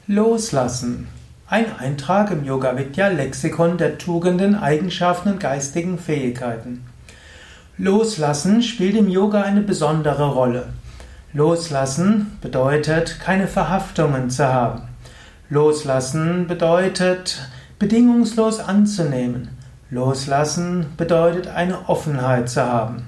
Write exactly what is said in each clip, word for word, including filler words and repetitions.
Loslassen. Ein Eintrag im Yoga-Vidya Lexikon der Tugenden, Eigenschaften und geistigen Fähigkeiten. Loslassen spielt im Yoga eine besondere Rolle. Loslassen bedeutet, keine Verhaftungen zu haben. Loslassen bedeutet, bedingungslos anzunehmen. Loslassen bedeutet, eine Offenheit zu haben.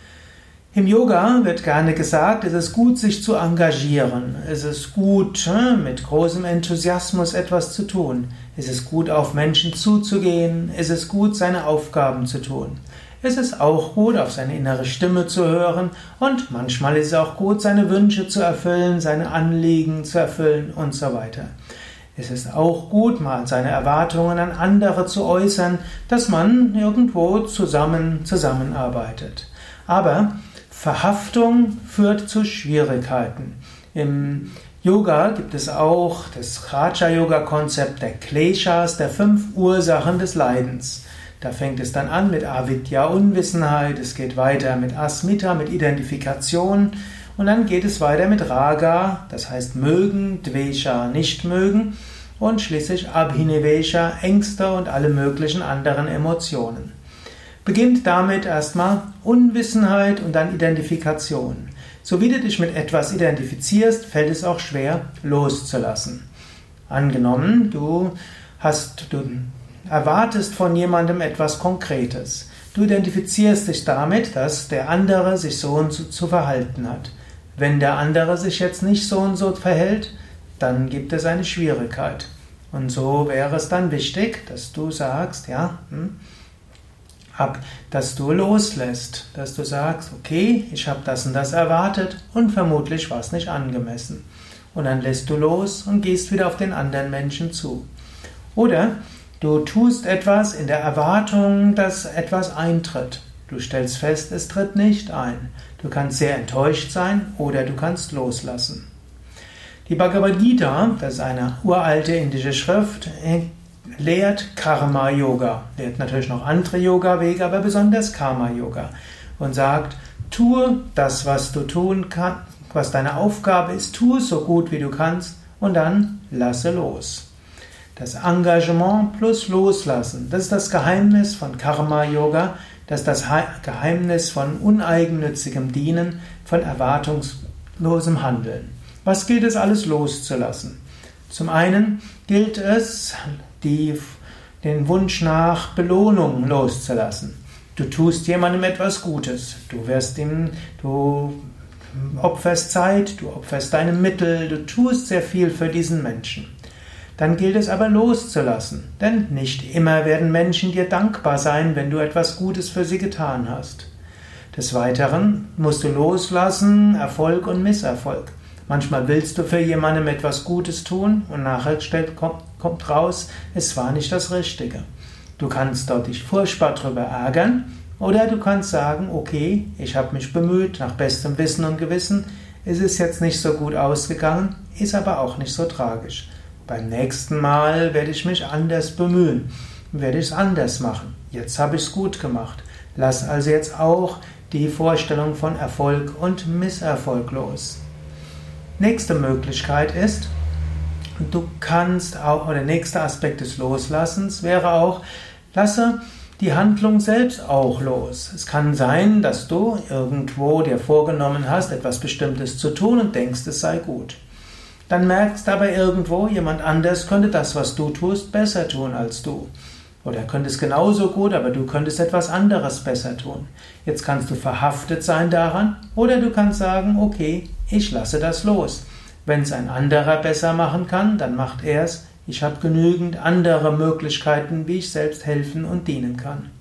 Im Yoga wird gerne gesagt, es ist gut, sich zu engagieren. Es ist gut, mit großem Enthusiasmus etwas zu tun. Es ist gut, auf Menschen zuzugehen. Es ist gut, seine Aufgaben zu tun. Es ist auch gut, auf seine innere Stimme zu hören. Und manchmal ist es auch gut, seine Wünsche zu erfüllen, seine Anliegen zu erfüllen und so weiter. Es ist auch gut, mal seine Erwartungen an andere zu äußern, dass man irgendwo zusammen zusammenarbeitet. Aber Verhaftung führt zu Schwierigkeiten. Im Yoga gibt es auch das Raja-Yoga-Konzept der Kleshas, der fünf Ursachen des Leidens. Da fängt es dann an mit Avidya, Unwissenheit, es geht weiter mit Asmita, mit Identifikation und dann geht es weiter mit Raga, das heißt mögen, Dvesha, nicht mögen und schließlich Abhinivesha, Ängste und alle möglichen anderen Emotionen. Beginnt damit erstmal Unwissenheit und dann Identifikation. So wie du dich mit etwas identifizierst, fällt es auch schwer, loszulassen. Angenommen, du hast, du erwartest von jemandem etwas Konkretes. Du identifizierst dich damit, dass der andere sich so und so zu verhalten hat. Wenn der andere sich jetzt nicht so und so verhält, dann gibt es eine Schwierigkeit. Und so wäre es dann wichtig, dass du sagst, ja, hm, Ab, dass du loslässt, dass du sagst, okay, ich habe das und das erwartet und vermutlich war es nicht angemessen. Und dann lässt du los und gehst wieder auf den anderen Menschen zu. Oder du tust etwas in der Erwartung, dass etwas eintritt. Du stellst fest, es tritt nicht ein. Du kannst sehr enttäuscht sein oder du kannst loslassen. Die Bhagavad Gita, das ist eine uralte indische Schrift, lehrt Karma-Yoga, lehrt natürlich noch andere Yoga-Wege, aber besonders Karma-Yoga und sagt, tue das, was du tun kannst, was deine Aufgabe ist, tue es so gut wie du kannst und dann lasse los. Das Engagement plus Loslassen, das ist das Geheimnis von Karma-Yoga, das ist das Geheimnis von uneigennützigem Dienen, von erwartungslosem Handeln. Was gilt es alles loszulassen? Zum einen gilt es, die, den Wunsch nach Belohnung loszulassen. Du tust jemandem etwas Gutes. Du wirst ihm, du opferst Zeit, du opferst deine Mittel, du tust sehr viel für diesen Menschen. Dann gilt es aber loszulassen, denn nicht immer werden Menschen dir dankbar sein, wenn du etwas Gutes für sie getan hast. Des Weiteren musst du loslassen Erfolg und Misserfolg. Manchmal willst du für jemandem etwas Gutes tun und nachher stellt, kommt, kommt raus, es war nicht das Richtige. Du kannst dort dich furchtbar darüber ärgern oder du kannst sagen, okay, ich habe mich bemüht, nach bestem Wissen und Gewissen, es ist jetzt nicht so gut ausgegangen, ist aber auch nicht so tragisch. Beim nächsten Mal werde ich mich anders bemühen, werde ich es anders machen. Jetzt habe ich es gut gemacht. Lass also jetzt auch die Vorstellung von Erfolg und Misserfolg los. Nächste Möglichkeit ist, du kannst auch, oder der nächste Aspekt des Loslassens wäre auch, lasse die Handlung selbst auch los. Es kann sein, dass du irgendwo dir vorgenommen hast, etwas Bestimmtes zu tun und denkst, es sei gut. Dann merkst aber irgendwo, jemand anders könnte das, was du tust, besser tun als du. Oder könnte es genauso gut, aber du könntest etwas anderes besser tun. Jetzt kannst du verhaftet sein daran oder du kannst sagen, okay, ich lasse das los. Wenn es ein anderer besser machen kann, dann macht er es. Ich habe genügend andere Möglichkeiten, wie ich selbst helfen und dienen kann.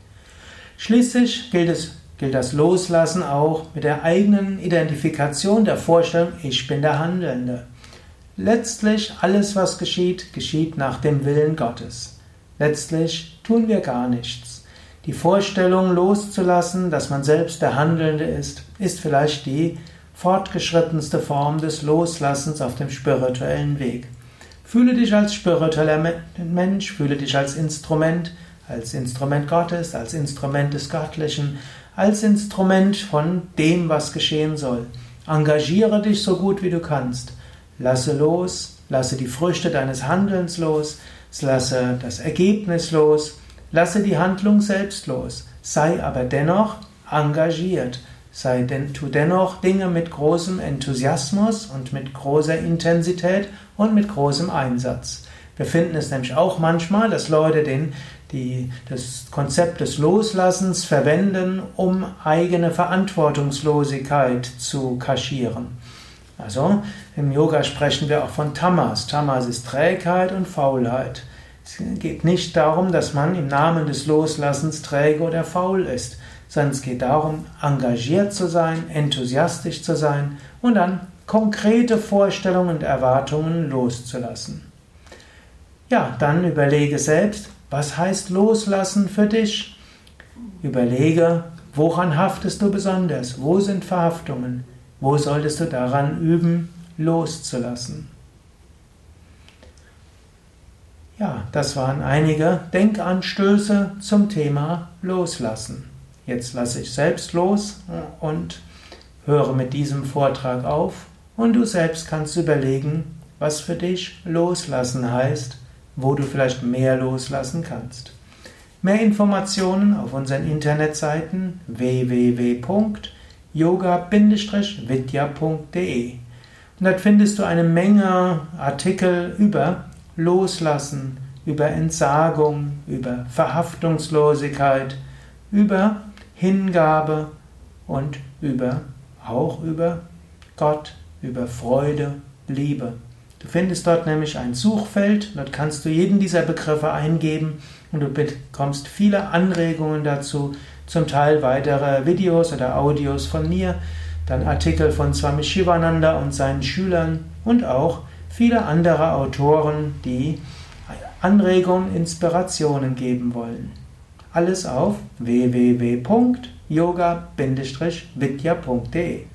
Schließlich gilt es, gilt das Loslassen auch mit der eigenen Identifikation der Vorstellung, ich bin der Handelnde. Letztlich, alles was geschieht, geschieht nach dem Willen Gottes. Letztlich tun wir gar nichts. Die Vorstellung loszulassen, dass man selbst der Handelnde ist, ist vielleicht die fortgeschrittenste Form des Loslassens auf dem spirituellen Weg. Fühle dich als spiritueller Mensch, fühle dich als Instrument, als Instrument Gottes, als Instrument des Göttlichen, als Instrument von dem, was geschehen soll. Engagiere dich so gut wie du kannst. Lasse los, lasse die Früchte deines Handelns los, lasse das Ergebnis los, lasse die Handlung selbst los, sei aber dennoch engagiert, sei denn, tu dennoch Dinge mit großem Enthusiasmus und mit großer Intensität und mit großem Einsatz. Wir finden es nämlich auch manchmal, dass Leute den, die, das Konzept des Loslassens verwenden, um eigene Verantwortungslosigkeit zu kaschieren. Also im Yoga sprechen wir auch von Tamas. Tamas ist Trägheit und Faulheit. Es geht nicht darum, dass man im Namen des Loslassens träge oder faul ist, sondern es geht darum, engagiert zu sein, enthusiastisch zu sein und dann konkrete Vorstellungen und Erwartungen loszulassen. Ja, dann überlege selbst, was heißt Loslassen für dich? Überlege, woran haftest du besonders? Wo sind Verhaftungen? Wo solltest du daran üben, loszulassen? Ja, das waren einige Denkanstöße zum Thema Loslassen. Jetzt lasse ich selbst los und höre mit diesem Vortrag auf und du selbst kannst überlegen, was für dich Loslassen heißt, wo du vielleicht mehr loslassen kannst. Mehr Informationen auf unseren Internetseiten w w w punkt yoga Bindestrich vidya punkt de. Und dort findest du eine Menge Artikel über Loslassen, über Entsagung, über Verhaftungslosigkeit, über Hingabe und über, auch über Gott, über Freude, Liebe. Du findest dort nämlich ein Suchfeld, dort kannst du jeden dieser Begriffe eingeben und du bekommst viele Anregungen dazu, zum Teil weitere Videos oder Audios von mir, dann Artikel von Swami Shivananda und seinen Schülern und auch viele andere Autoren, die Anregungen, Inspirationen geben wollen. Alles auf w w w punkt yoga Bindestrich vidya punkt de.